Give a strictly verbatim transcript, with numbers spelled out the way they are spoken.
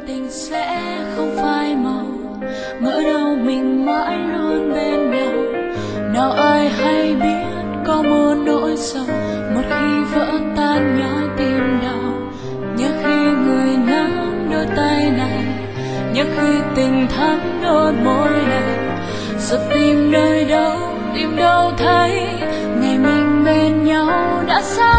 tình sẽ không phai màu, ngỡ đâu mình mãi luôn bên nhau. Nào ai hay biết có một nỗi sầu, một khi vỡ tan nhói tim đau. Nhớ khi người nắm đôi tay này, nhớ khi tình thắm đôi môi này. Giờ tìm nơi đâu, tìm đâu thấy ngày mình bên nhau đã xa.